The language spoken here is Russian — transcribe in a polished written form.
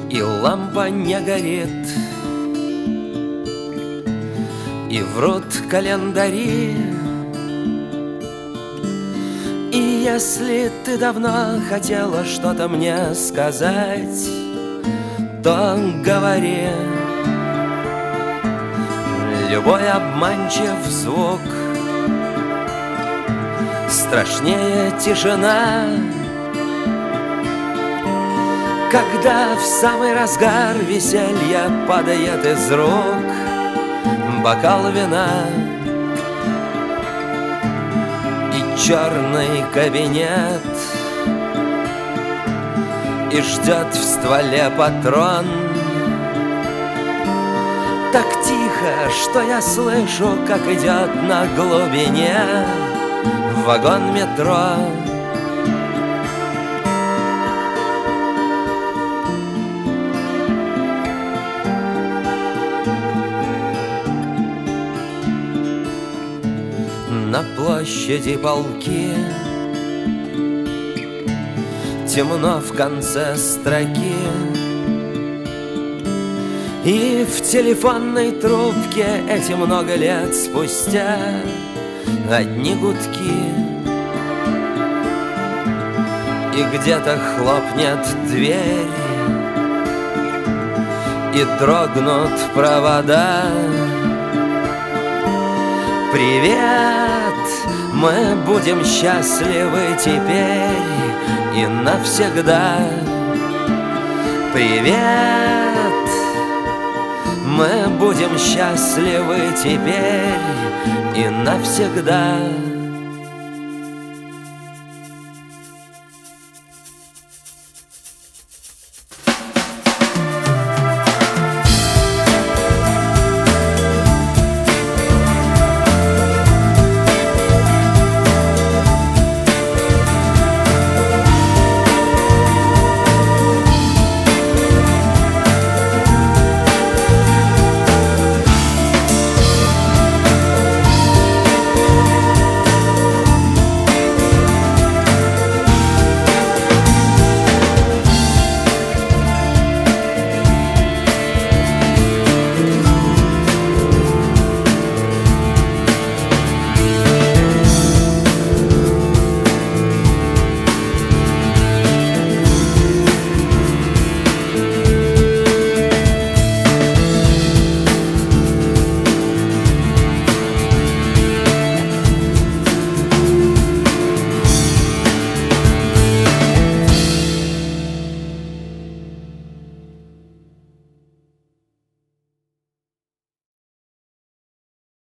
и лампа не горит, и врут календари. И если ты давно хотела что-то мне сказать, то говори. Любой обманчив звук страшнее тишина, когда в самый разгар веселья падает из рук бокал вина. И черный кабинет, и ждет в стволе патрон. Так тихо, что я слышу, как идет на глубине вагон метро. На площади полки темно в конце строки, и в телефонной трубке эти много лет спустя одни гудки. И где-то хлопнет дверь, и дрогнут провода. Привет, мы будем счастливы теперь и навсегда. Привет, мы будем счастливы теперь и навсегда.